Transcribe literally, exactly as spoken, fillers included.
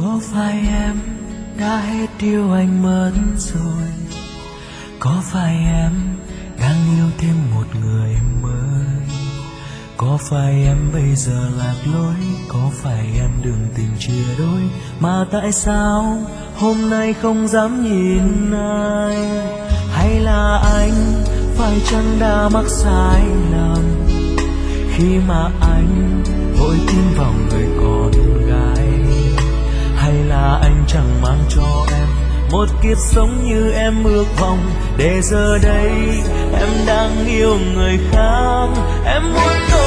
Có phải em đã hết yêu anh mất rồi? Có phải em đang yêu thêm một người mới? Có phải em bây giờ lạc lối? Có phải em đường tình chia đôi? Mà tại sao hôm nay không dám nhìn anh? Hay là anh phải chăng đã mắc sai lầm khi mà anh vội tin vào người con gái? Hay là anh chẳng mang cho em một kiếp sống như em ước vọng, để giờ đây em đang yêu người khác? Em muốn tôi